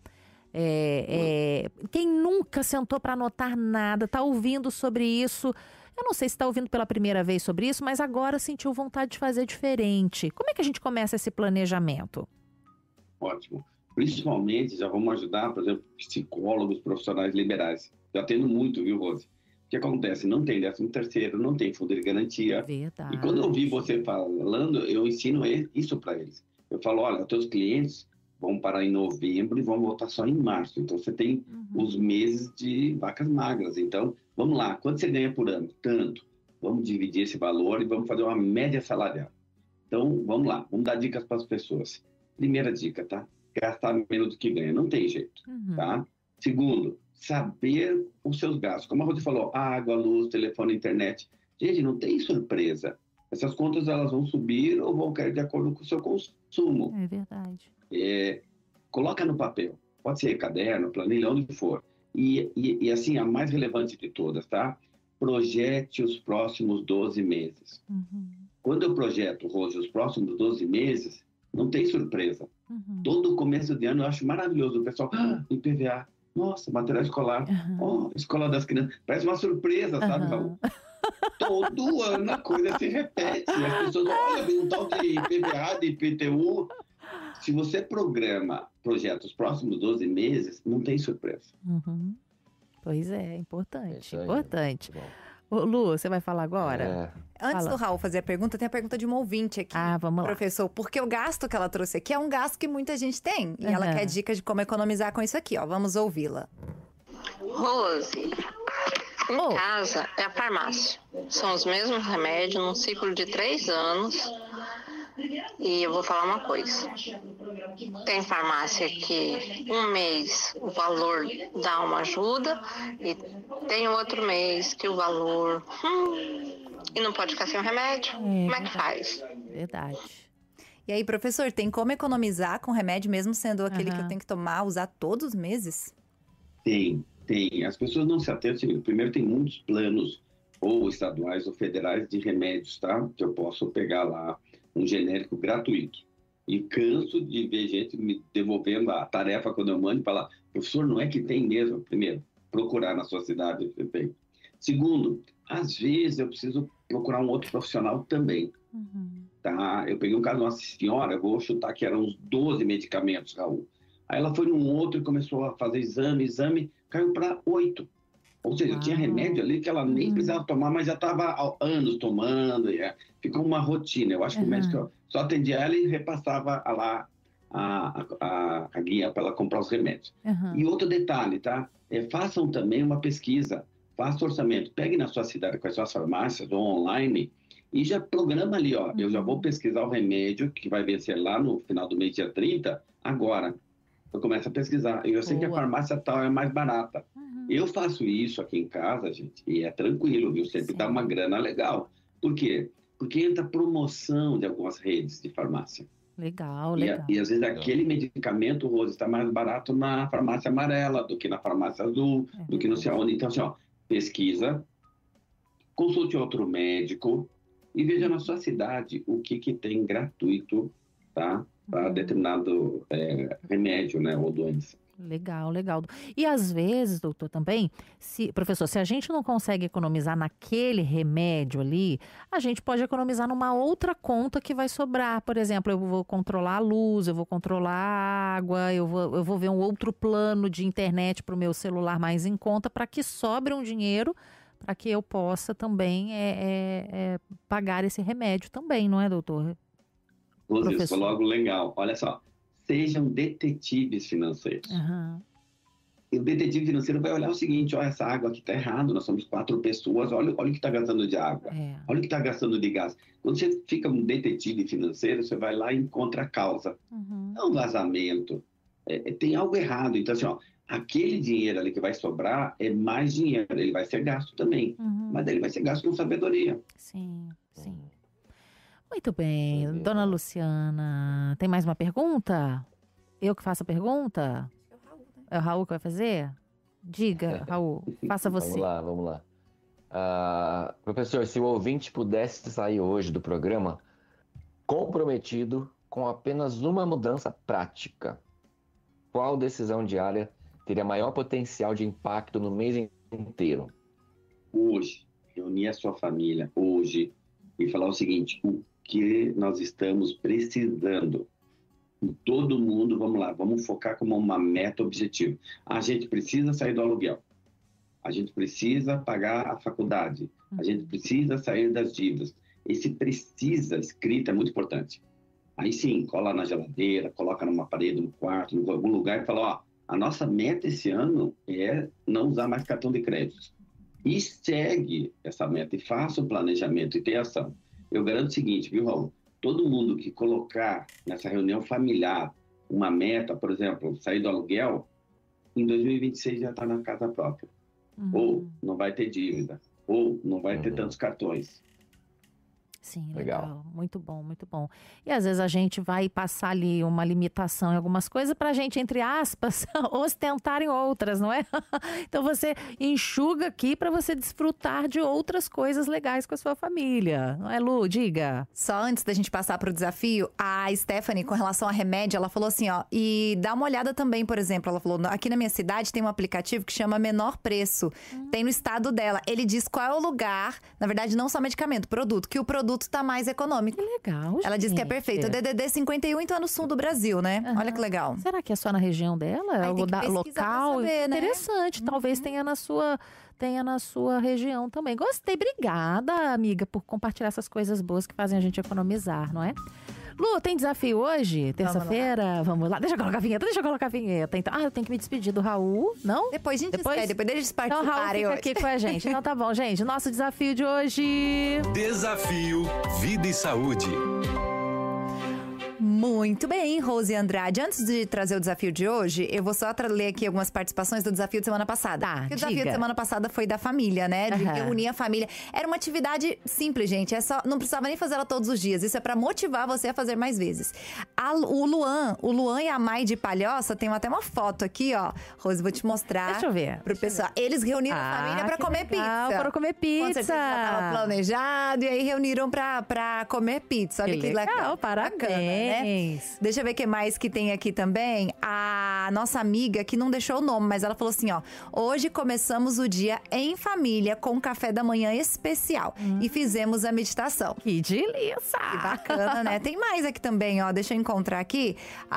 Quem nunca sentou para anotar nada, está ouvindo sobre isso. Eu não sei se está ouvindo pela primeira vez sobre isso, mas agora sentiu vontade de fazer diferente. Como é que a gente começa esse planejamento? Ótimo. Principalmente, já vamos ajudar, por exemplo, psicólogos, profissionais liberais. Já tendo muito, viu, Rose? O que acontece? Não tem 13º, não tem fundo de garantia. Verdade. E quando eu ouvi você falando, eu ensino isso para eles. Eu falo, olha, teus clientes vão parar em novembro e vão voltar só em março. Então, você tem os meses de vacas magras. Então, vamos lá. Quanto você ganha por ano? Tanto. Vamos dividir esse valor e vamos fazer uma média salarial. Então, vamos lá. Vamos dar dicas para as pessoas. Primeira dica, tá? Gastar menos do que ganha. Não tem jeito, tá? Segundo, saber os seus gastos. Como a Rose falou, água, luz, telefone, internet. Gente, não tem surpresa. Essas contas, elas vão subir ou vão cair de acordo com o seu consumo. É verdade. Coloca no papel. Pode ser caderno, planilha, onde for. E assim, a mais relevante de todas, tá? Projete os próximos 12 meses. Quando eu projeto, Rose, os próximos 12 meses, não tem surpresa. Todo começo de ano eu acho maravilhoso. O pessoal, IPVA, nossa, material escolar, escola das crianças. Parece uma surpresa, sabe, Raul? Todo ano a coisa se repete. As pessoas, olha, vem um tal de IPVA, de IPTU. Se você projeta os próximos 12 meses, não tem surpresa. Pois é, importante. Importante. Ô, Lu, você vai falar agora? Antes do Raul fazer a pergunta, tem a pergunta de uma ouvinte aqui. Vamos lá. Professor, porque o gasto que ela trouxe aqui é um gasto que muita gente tem. E ela quer dicas de como economizar com isso aqui, ó. Vamos ouvi-la. Rose, em casa é a farmácia. São os mesmos remédios num ciclo de 3 anos. E eu vou falar uma coisa. Tem farmácia que um mês o valor dá uma ajuda e tem outro mês que o valor... e não pode ficar sem o remédio. Como é que faz? Verdade. E aí, professor, tem como economizar com remédio, mesmo sendo aquele que eu tenho que tomar, usar todos os meses? Tem. As pessoas não se atentam. Primeiro, tem muitos planos, ou estaduais ou federais, de remédios, tá? Que eu posso pegar lá um genérico gratuito. E canso de ver gente me devolvendo a tarefa quando eu mando e falar, professor, não é que tem mesmo? Primeiro, procurar na sua cidade. Segundo, às vezes eu preciso procurar um outro profissional também. Tá? Eu peguei um caso de uma senhora, eu vou chutar que eram uns 12 medicamentos, Raul. Aí ela foi num outro e começou a fazer exame, caiu para 8. Ou seja, tinha remédio ali que ela nem precisava tomar, mas já estava há anos tomando. Ficou uma rotina. Eu acho que o médico só atendia ela e repassava lá a guia para ela comprar os remédios. E outro detalhe, tá? Façam também uma pesquisa. Faça orçamento. Pegue na sua cidade, com as suas farmácias ou online, e já programa ali, ó. Eu já vou pesquisar o remédio que vai vencer lá no final do mês, dia 30, agora. Eu começo a pesquisar. Eu sei que a farmácia tal é mais barata. Eu faço isso aqui em casa, gente, e é tranquilo, viu? Sempre dá uma grana legal. Por quê? Porque entra promoção de algumas redes de farmácia. Legal. E às vezes aquele medicamento, Rose, está mais barato na farmácia amarela do que na farmácia azul, do que não sei onde. Então, assim, ó, pesquisa, consulte outro médico e veja na sua cidade o que tem gratuito, tá? Para determinado remédio, né, ou doença. Legal. E às vezes, doutor, também, professor, se a gente não consegue economizar naquele remédio ali, a gente pode economizar numa outra conta que vai sobrar. Por exemplo, eu vou controlar a luz, eu vou controlar a água, eu vou ver um outro plano de internet para o meu celular mais em conta, para que sobre um dinheiro, para que eu possa também pagar esse remédio também, não é, doutor? Rose, isso foi logo legal. Olha só, sejam detetives financeiros. E o detetive financeiro vai olhar o seguinte, ó, essa água aqui está errada, nós somos 4 pessoas, olha o que está gastando de água, olha o que está gastando de gás. Quando você fica um detetive financeiro, você vai lá e encontra a causa. É um vazamento, tem algo errado. Então, assim, ó, aquele dinheiro ali que vai sobrar é mais dinheiro, ele vai ser gasto também, mas ele vai ser gasto com sabedoria. Sim. Muito bem, dona Luciana, tem mais uma pergunta? Eu que faço a pergunta? É o Raul que vai fazer? Diga, Raul, faça você. Vamos lá. Professor, se o ouvinte pudesse sair hoje do programa comprometido com apenas uma mudança prática, qual decisão diária teria maior potencial de impacto no mês inteiro? Hoje, reunir a sua família hoje e falar o seguinte, o que nós estamos precisando. Todo mundo, vamos lá, vamos focar como uma meta objetivo. A gente precisa sair do aluguel. A gente precisa pagar a faculdade. A gente precisa sair das dívidas. Esse precisa escrito é muito importante. Aí sim, cola na geladeira, coloca numa parede, no quarto, em algum lugar e fala, ó, a nossa meta esse ano é não usar mais cartão de crédito. E segue essa meta e faça o planejamento e tenha ação. Eu garanto o seguinte, viu, Raul? Todo mundo que colocar nessa reunião familiar uma meta, por exemplo, sair do aluguel, em 2026 já está na casa própria. Ou não vai ter dívida, ou não vai ter tantos cartões. Sim, legal. Muito bom. E às vezes a gente vai passar ali uma limitação em algumas coisas pra gente, entre aspas, ostentar em outras, não é? Então você enxuga aqui pra você desfrutar de outras coisas legais com a sua família. Não é, Lu? Diga. Só antes da gente passar pro desafio, a Stephanie, com relação a remédio, ela falou assim, ó, e dá uma olhada também, por exemplo, ela falou, aqui na minha cidade tem um aplicativo que chama Menor Preço. Tem no estado dela. Ele diz qual é o lugar, na verdade não só medicamento, produto, que o produto tá mais econômico. Que legal, gente. Ela disse que é perfeito. O DDD 51 tá no sul do Brasil, né? Olha que legal. Será que é só na região dela? Ou da local? Saber, né? Interessante. Talvez tenha na sua região também. Gostei. Obrigada, amiga, por compartilhar essas coisas boas que fazem a gente economizar, não é? Lu, tem desafio hoje? Terça-feira? Vamos lá. Deixa eu colocar a vinheta. Então, eu tenho que me despedir do Raul, não? Depois a gente depois deixa eles participarem. Então, Raul fica aqui com a gente. Então tá bom, gente. Nosso desafio de hoje... Desafio Vida e Saúde. Muito bem, Rose Andrade. Antes de trazer o desafio de hoje, eu vou só ler aqui algumas participações do desafio de semana passada. Tá, o desafio de semana passada foi da família, né? De reunir a família. Era uma atividade simples, gente. Não precisava nem fazer ela todos os dias. Isso é pra motivar você a fazer mais vezes. O Luan e a Mai de Palhoça, tem até uma foto aqui, ó. Rose, vou te mostrar. Deixa eu ver. Pro pessoal. Eles reuniram a família pra comer pizza. Para comer pizza. Com certeza já tava planejado. E aí reuniram pra comer pizza. Olha que legal. Parabéns. Bacana, né? Deixa eu ver o que mais que tem aqui também. A nossa amiga, que não deixou o nome, mas ela falou assim, ó. Hoje começamos o dia em família com um café da manhã especial. E fizemos a meditação. Que delícia! Que bacana, né? Tem mais aqui também, ó. Deixa eu encontrar aqui.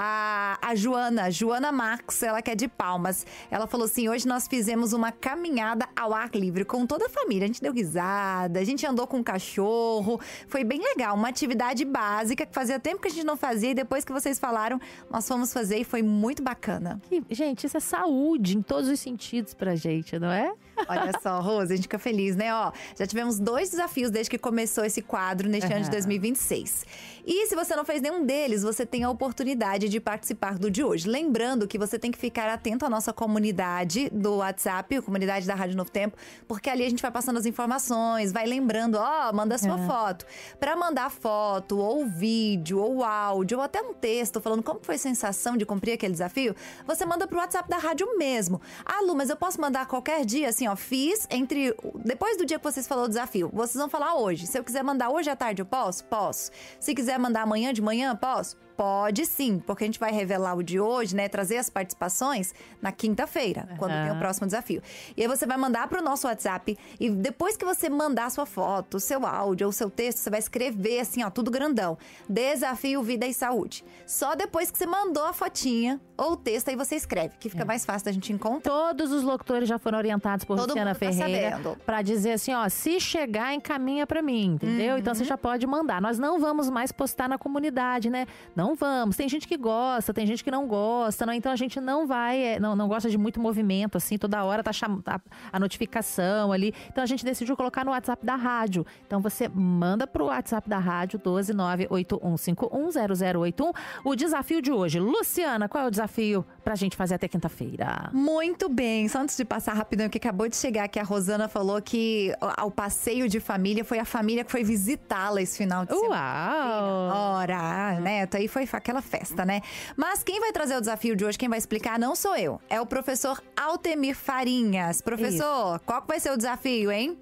A Joana Max, ela que é de Palmas. Ela falou assim, hoje nós fizemos uma caminhada ao ar livre com toda a família. A gente deu risada, a gente andou com o cachorro. Foi bem legal. Uma atividade básica que fazia tempo que a gente não fazia. E depois que vocês falaram, nós fomos fazer e foi muito bacana. Gente, isso é saúde em todos os sentidos pra gente, não é? Olha só, Rose, a gente fica feliz, né? Ó, já tivemos 2 desafios desde que começou esse quadro neste ano de 2026. E se você não fez nenhum deles, você tem a oportunidade de participar do de hoje. Lembrando que você tem que ficar atento à nossa comunidade do WhatsApp, a comunidade da Rádio Novo Tempo, porque ali a gente vai passando as informações, vai lembrando, ó, manda sua foto. Pra mandar foto, ou vídeo, ou áudio, ou até um texto falando como foi a sensação de cumprir aquele desafio, você manda pro WhatsApp da rádio mesmo. Ah, Lu, mas eu posso mandar qualquer dia, assim, ó, fiz depois do dia que vocês falaram o desafio, vocês vão falar hoje. Se eu quiser mandar hoje à tarde, eu posso? Posso. Se quiser mandar amanhã de manhã, posso? Pode sim, porque a gente vai revelar o de hoje, né? Trazer as participações na quinta-feira, quando tem o próximo desafio. E aí você vai mandar pro nosso WhatsApp e depois que você mandar a sua foto, o seu áudio ou o seu texto, você vai escrever assim, ó, tudo grandão. Desafio Vida e Saúde. Só depois que você mandou a fotinha ou o texto, aí você escreve, que fica mais fácil da gente encontrar. Todos os locutores já foram orientados por Luciana Ferreira pra dizer assim, ó, se chegar, encaminha pra mim, entendeu? Então você já pode mandar. Nós não vamos mais postar na comunidade, né? Não vamos. Tem gente que gosta, tem gente que não gosta, não? Então a gente não vai, não gosta de muito movimento, assim, toda hora tá a notificação ali. Então a gente decidiu colocar no WhatsApp da rádio. Então você manda pro WhatsApp da rádio 12981510081 o desafio de hoje. Luciana, qual é o desafio pra gente fazer até quinta-feira? Muito bem. Só antes de passar rapidão, que acabou de chegar aqui, a Rosana falou que ao passeio de família foi a família que foi visitá-la esse final de semana. Uau! Ora, Neto, aí foi aquela festa, né? Mas quem vai trazer o desafio de hoje, quem vai explicar, não sou eu. É o professor Altemir Farinhas. Professor, qual que vai ser o desafio, hein?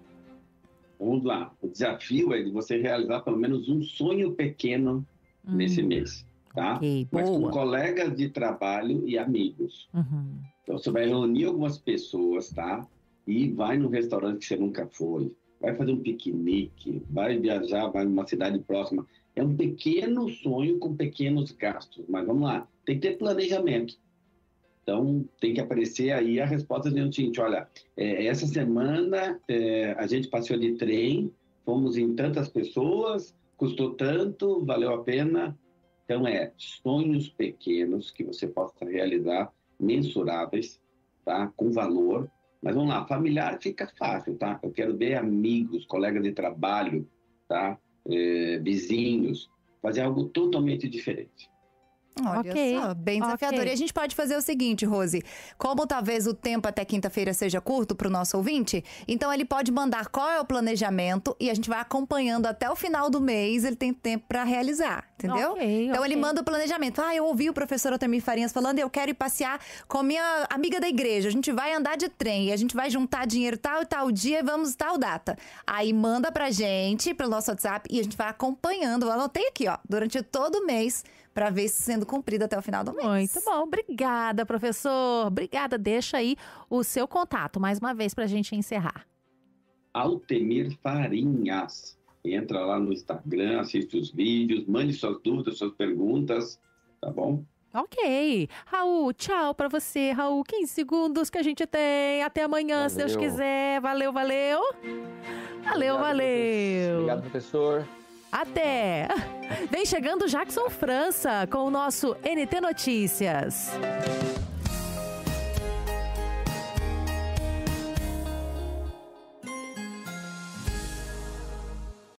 Vamos lá. O desafio é de você realizar pelo menos um sonho pequeno nesse mês, tá? Mas com colegas de trabalho e amigos. Então você vai reunir algumas pessoas, tá? E vai num restaurante que você nunca foi. Vai fazer um piquenique, vai viajar, vai numa cidade próxima. É um pequeno sonho com pequenos gastos. Mas vamos lá, tem que ter planejamento. Então, tem que aparecer aí a resposta dizendo o seguinte, olha, essa semana a gente passeou de trem, fomos em tantas pessoas, custou tanto, valeu a pena. Então, sonhos pequenos que você possa realizar, mensuráveis, tá? Com valor. Mas vamos lá, familiar fica fácil, tá? Eu quero ver amigos, colegas de trabalho, tá? Vizinhos, fazer algo totalmente diferente. Olha só, bem desafiador. E a gente pode fazer o seguinte, Rose, como talvez o tempo até quinta-feira seja curto para o nosso ouvinte, então ele pode mandar qual é o planejamento e a gente vai acompanhando até o final do mês, ele tem tempo para realizar, entendeu? Então ele manda o planejamento. Eu ouvi o professor Altemir Farinhas falando, eu quero ir passear com minha amiga da igreja, a gente vai andar de trem e a gente vai juntar dinheiro tal e tal dia e vamos tal data. Aí manda pra gente, pelo nosso WhatsApp, e a gente vai acompanhando, eu anotei aqui, ó, durante todo o mês, para ver se sendo cumprido até o final do mês. Muito bom. Obrigada, professor. Obrigada. Deixa aí o seu contato, mais uma vez, para a gente encerrar. Altemir Farinhas. Entra lá no Instagram, assiste os vídeos, mande suas dúvidas, suas perguntas, tá bom? Ok. Raul, tchau pra você, Raul. 15 segundos que a gente tem. Até amanhã, se Deus quiser. Valeu, valeu. Valeu, valeu. Obrigado, professor. Até! Vem chegando Jackson França com o nosso NT Notícias.